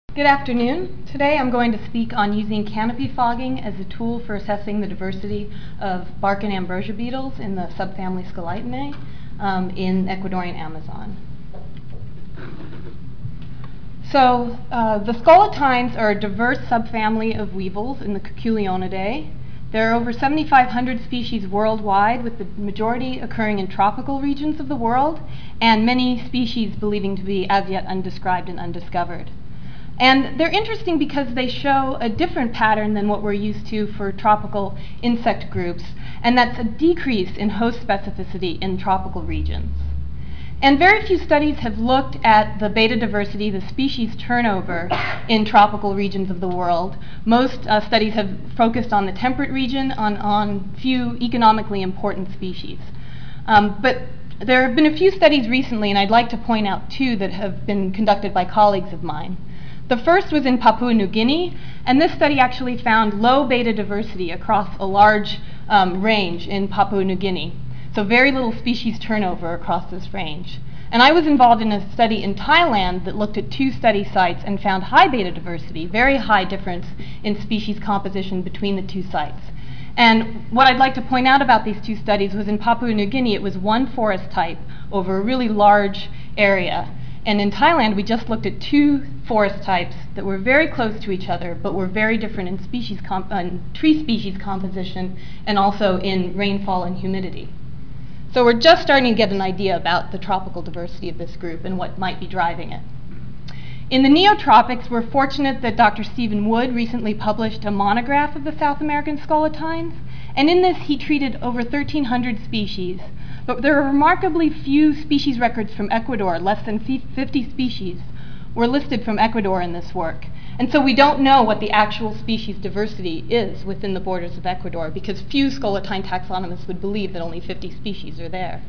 Good afternoon. Today I'm going to speak on using canopy fogging as a tool for assessing the diversity of bark and ambrosia beetles in the subfamily Scolytinae in Ecuadorian Amazon. So the Scolytines are a diverse subfamily of weevils in the Cuculionidae. There are over 7,500 species worldwide, with the majority occurring in tropical regions of the world, and many species believing to be as yet undescribed and undiscovered. And they're interesting because they show a different pattern than what we're used to for tropical insect groups, and that's a decrease in host specificity in tropical regions. And very few studies have looked at the beta diversity, the species turnover in tropical regions of the world. Most studies have focused on the temperate region, on few economically important species. But there have been a few studies recently, and I'd like to point out two that have been conducted by colleagues of mine. The first was in Papua New Guinea, and this study actually found low beta diversity across a large range in Papua New Guinea. So very little species turnover across this range. And I was involved in a study in Thailand that looked at two study sites and found high beta diversity, very high difference in species composition between the two sites. And what I'd like to point out about these two studies was in Papua New Guinea, it was one forest type over a really large area. And in Thailand, we just looked at two forest types that were very close to each other, but were very different in tree species composition and also in rainfall and humidity. So we're just starting to get an idea about the tropical diversity of this group and what might be driving it. In the neotropics, we're fortunate that Dr. Stephen Wood recently published a monograph of the South American Scolytines, and in this he treated over 1,300 species. But there are remarkably few species records from Ecuador. Less than 50 species were listed from Ecuador in this work. And so we don't know what the actual species diversity is within the borders of Ecuador, because few Scolytine taxonomists would believe that only 50 species are there.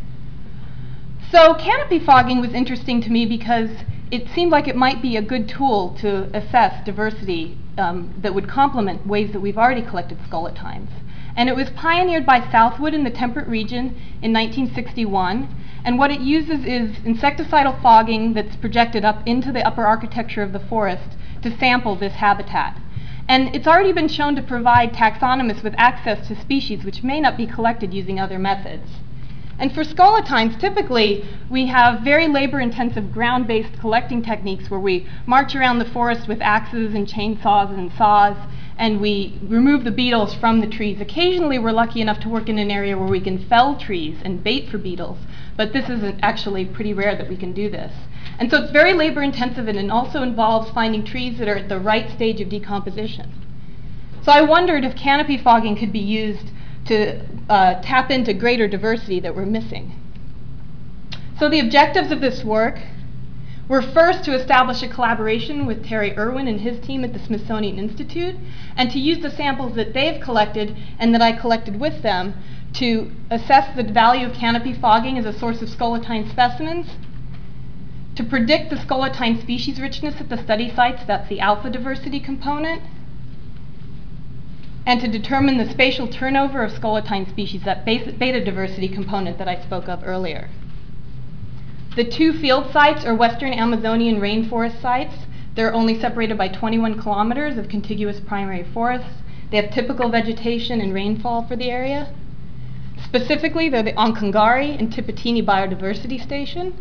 So canopy fogging was interesting to me because it seemed like it might be a good tool to assess diversity that would complement ways that we've already collected Scolytines. And it was pioneered by Southwood in the temperate region in 1961. And what it uses is insecticidal fogging that's projected up into the upper architecture of the forest to sample this habitat. And it's already been shown to provide taxonomists with access to species which may not be collected using other methods. And for Scolytines, typically, we have very labor-intensive ground-based collecting techniques where we march around the forest with axes and chainsaws and saws, and we remove the beetles from the trees. Occasionally, we're lucky enough to work in an area where we can fell trees and bait for beetles, but this is actually pretty rare that we can do this. And so it's very labor-intensive, and it also involves finding trees that are at the right stage of decomposition. So I wondered if canopy fogging could be used to tap into greater diversity that we're missing. So the objectives of this work were first to establish a collaboration with Terry Irwin and his team at the Smithsonian Institute, and to use the samples that they've collected and that I collected with them to assess the value of canopy fogging as a source of Scolytine specimens, to predict the Scolytine species richness at the study sites, that's the alpha diversity component, and to determine the spatial turnover of Scolytine species, that beta diversity component that I spoke of earlier. The two field sites are Western Amazonian rainforest sites. They're only separated by 21 kilometers of contiguous primary forests. They have typical vegetation and rainfall for the area. Specifically, they're the Oncangari and Tipitini Biodiversity Station.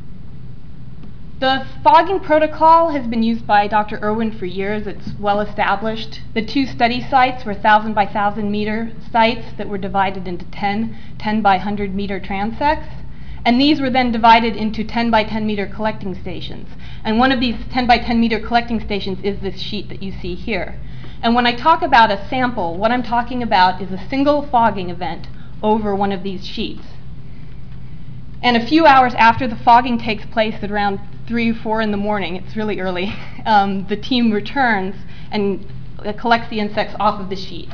The fogging protocol has been used by Dr. Irwin for years. It's well established. The two study sites were 1,000 by 1,000 meter sites that were divided into 10 by 100 meter transects. And these were then divided into 10 by 10 meter collecting stations. And one of these 10 by 10 meter collecting stations is this sheet that you see here. And when I talk about a sample, what I'm talking about is a single fogging event over one of these sheets. And a few hours after the fogging takes place at around 3 or 4 in the morning, it's really early, the team returns and collects the insects off of the sheet.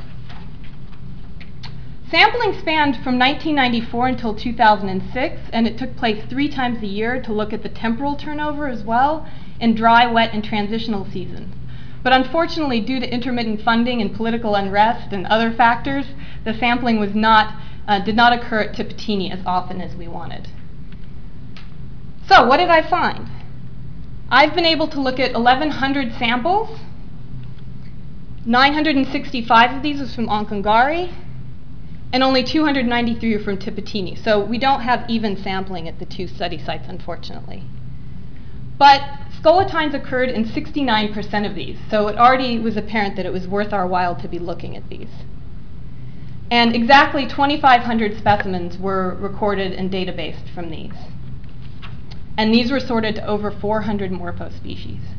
Sampling spanned from 1994 until 2006, and it took place 3 times a year to look at the temporal turnover as well in dry, wet, and transitional seasons. But unfortunately, due to intermittent funding and political unrest and other factors, the sampling was did not occur at Tipitini as often as we wanted. So what did I find? I've been able to look at 1,100 samples. 965 of these was from Ankangari, and only 293 are from Tipitini. So we don't have even sampling at the two study sites, unfortunately. But scolatines occurred in 69% of these, so it already was apparent that it was worth our while to be looking at these. And exactly 2,500 specimens were recorded and databased from these. And these were sorted to over 400 morphospecies.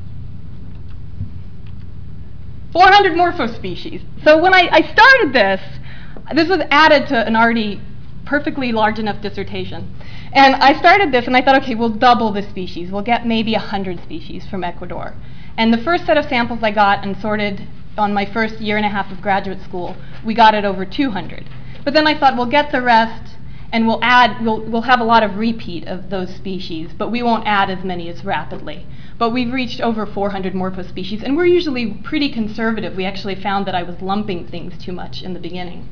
400 morphospecies. So when I started this was added to an already perfectly large enough dissertation. And I started this and I thought, okay, we'll double the species. We'll get maybe 100 species from Ecuador. And the first set of samples I got and sorted on my first year and a half of graduate school, we got it over 200. But then I thought, we'll get the rest and we'll have a lot of repeat of those species, but we won't add as many as rapidly. But we've reached over 400 morphospecies, and we're usually pretty conservative. We actually found that I was lumping things too much in the beginning.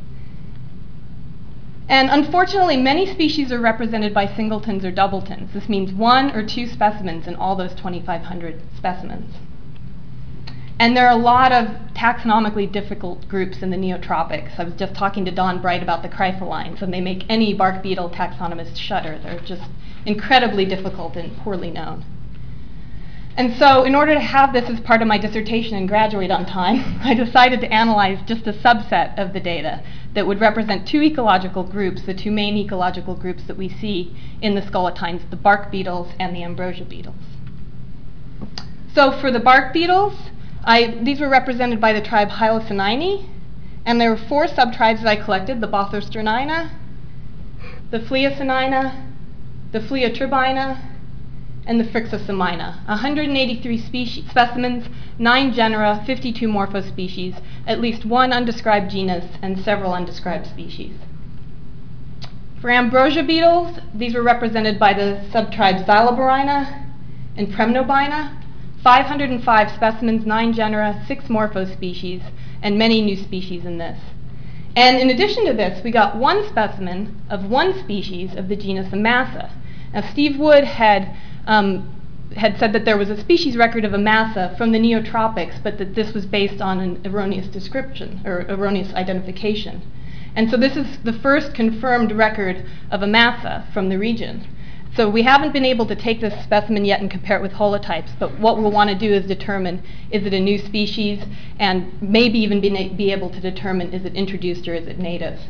And unfortunately, many species are represented by singletons or doubletons. This means 1 or 2 specimens in all those 2,500 specimens. And there are a lot of taxonomically difficult groups in the neotropics. I was just talking to Don Bright about the crypholines, and they make any bark beetle taxonomist shudder. They're just incredibly difficult and poorly known. And so in order to have this as part of my dissertation and graduate on time, I decided to analyze just a subset of the data that would represent 2 ecological groups, the 2 main ecological groups that we see in the scolatines, the bark beetles and the ambrosia beetles. So for the bark beetles, these were represented by the tribe Hylocynaini, and there were 4 subtribes that I collected: the Bothosternina, the Phleocynaina, the Phleotribina, and the Phrixosemina. 183 specimens, 9 genera, 52 morphospecies, at least 1 undescribed genus, and several undescribed species. For ambrosia beetles, these were represented by the subtribes Xyloborina and Premnobina. 505 specimens, 9 genera, 6 morphospecies, and many new species in this. And in addition to this, we got 1 specimen of 1 species of the genus Amasa. Now, Steve Wood had said that there was a species record of Amasa from the neotropics, but that this was based on an erroneous description or erroneous identification. And so this is the first confirmed record of Amasa from the region. So we haven't been able to take this specimen yet and compare it with holotypes, but what we'll want to do is determine, is it a new species, and maybe even be able to determine, is it introduced or is it native.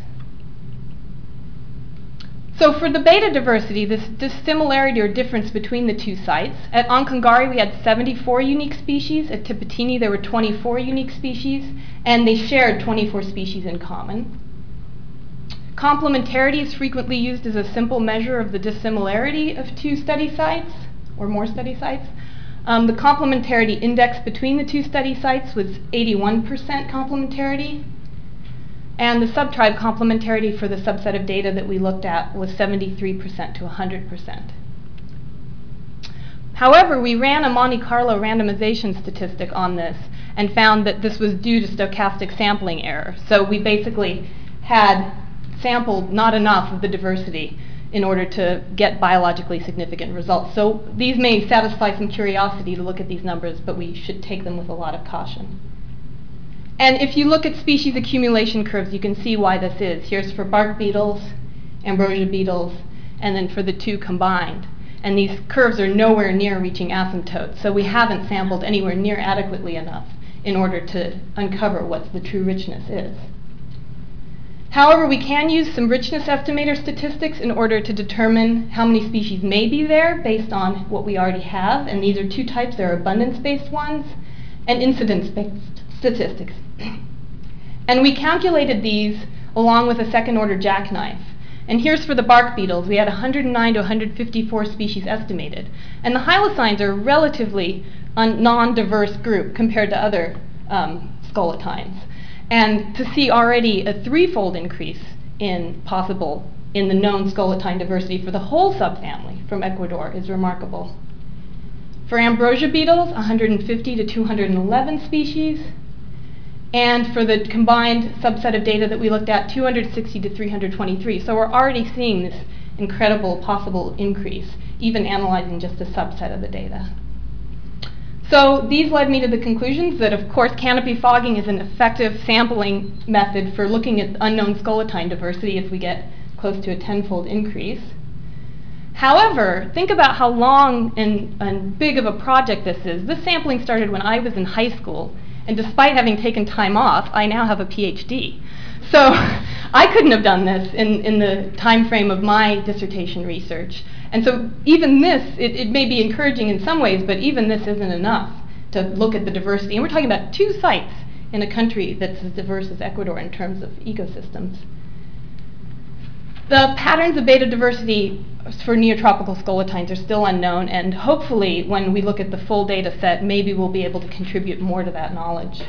So for the beta diversity, this dissimilarity or difference between the 2 sites, at Ankangari we had 74 unique species, at Tipitini there were 24 unique species, and they shared 24 species in common. Complementarity is frequently used as a simple measure of the dissimilarity of 2 study sites, or more study sites. The complementarity index between the 2 study sites was 81% complementarity, and the subtribe complementarity for the subset of data that we looked at was 73% to 100%. However, we ran a Monte Carlo randomization statistic on this and found that this was due to stochastic sampling error. So we basically had sampled not enough of the diversity in order to get biologically significant results. So these may satisfy some curiosity to look at these numbers, but we should take them with a lot of caution. And if you look at species accumulation curves, you can see why this is. Here's for bark beetles, ambrosia beetles, and then for the 2 combined. And these curves are nowhere near reaching asymptotes, so we haven't sampled anywhere near adequately enough in order to uncover what the true richness is. However, we can use some richness estimator statistics in order to determine how many species may be there based on what we already have. And these are 2 types. There are abundance-based ones and incidence-based statistics. And we calculated these along with a second-order jackknife. And here's for the bark beetles. We had 109 to 154 species estimated. And the hylocynes are a relatively non-diverse group compared to other scolatines. And to see already a 3-fold increase in the known scolatine diversity for the whole subfamily from Ecuador is remarkable. For ambrosia beetles, 150 to 211 species. And for the combined subset of data that we looked at, 260 to 323. So we're already seeing this incredible possible increase, even analyzing just a subset of the data. So these led me to the conclusions that, of course, canopy fogging is an effective sampling method for looking at unknown scolatine diversity as we get close to a tenfold increase. However, think about how long and big of a project this is. This sampling started when I was in high school, and despite having taken time off, I now have a PhD. So I couldn't have done this in the time frame of my dissertation research. And so even this, it may be encouraging in some ways, but even this isn't enough to look at the diversity. And we're talking about 2 sites in a country that's as diverse as Ecuador in terms of ecosystems. The patterns of beta diversity for neotropical scolatines are still unknown, and hopefully when we look at the full data set, maybe we'll be able to contribute more to that knowledge.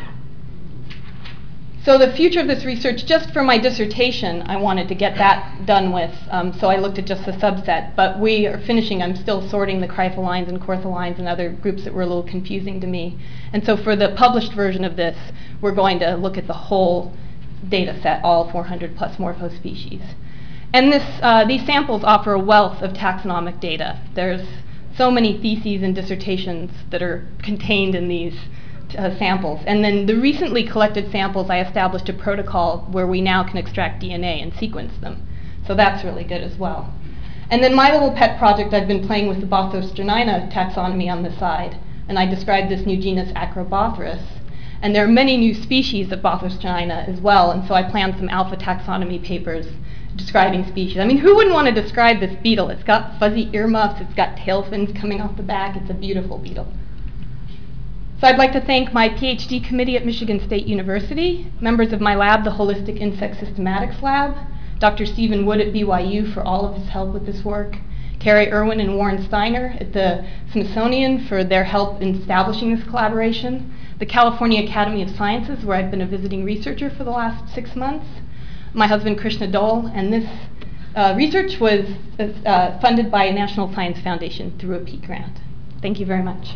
So the future of this research, just for my dissertation, I wanted to get that done with, so I looked at just a subset. But we are finishing, I'm still sorting the crypholines and cortholines and other groups that were a little confusing to me. And so for the published version of this, we're going to look at the whole data set, all 400 plus morphospecies. And these samples offer a wealth of taxonomic data. There's so many theses and dissertations that are contained in these samples. And then the recently collected samples, I established a protocol where we now can extract DNA and sequence them. So that's really good as well. And then my little pet project, I've been playing with the Bothosternina taxonomy on the side. And I described this new genus Acrobothris. And there are many new species of Bothosternina as well. And so I planned some alpha taxonomy papers describing species. I mean, who wouldn't want to describe this beetle? It's got fuzzy earmuffs, it's got tail fins coming off the back, it's a beautiful beetle. So I'd like to thank my PhD committee at Michigan State University, members of my lab, the Holistic Insect Systematics Lab, Dr. Stephen Wood at BYU for all of his help with this work, Carrie Irwin and Warren Steiner at the Smithsonian for their help in establishing this collaboration, the California Academy of Sciences, where I've been a visiting researcher for the last 6 months, my husband Krishna Dole, and this research was funded by National Science Foundation through a Peak grant. Thank you very much.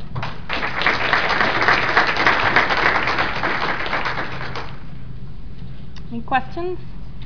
Any questions?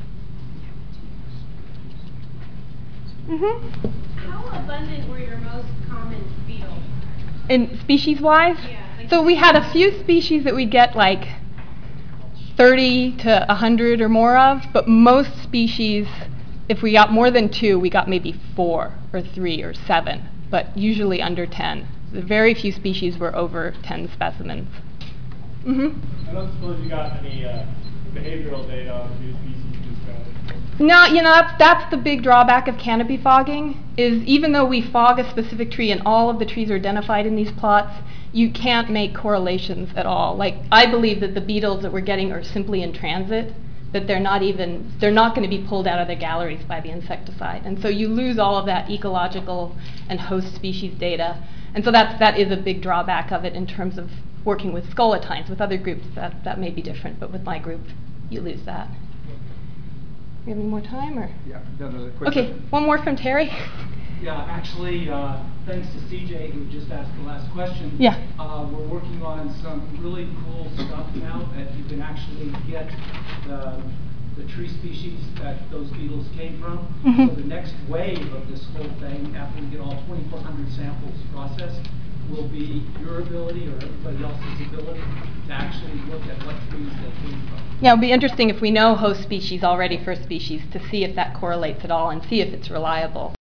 How abundant were your most common beetles? In species-wise? Yeah, like so we had a few species that we get like 30 to 100 or more of, but most species, if we got more than 2, we got maybe 4 or 3 or 7, but usually under 10. The very few species were over 10 specimens. I don't suppose you got any behavioral data on the new species described. No, you know, that's the big drawback of canopy fogging, is even though we fog a specific tree and all of the trees are identified in these plots, you can't make correlations at all. Like, I believe that the beetles that we're getting are simply in transit, that they're not going to be pulled out of their galleries by the insecticide. And so you lose all of that ecological and host species data. And so that is a big drawback of it in terms of working with scolatines. With other groups, that may be different, but with my group, you lose that. We have any more time, or? Yeah, another quick. Okay, one more from Terry. Yeah, actually, thanks to CJ who just asked the last question. Yeah. We're working on some really cool stuff now that you can actually get the tree species that those beetles came from. So the next wave of this whole thing, after we get all 2,400 samples processed, will be your ability or everybody else's ability to actually look at what trees they came from. Yeah, it'll be interesting if we know host species already for a species to see if that correlates at all and see if it's reliable.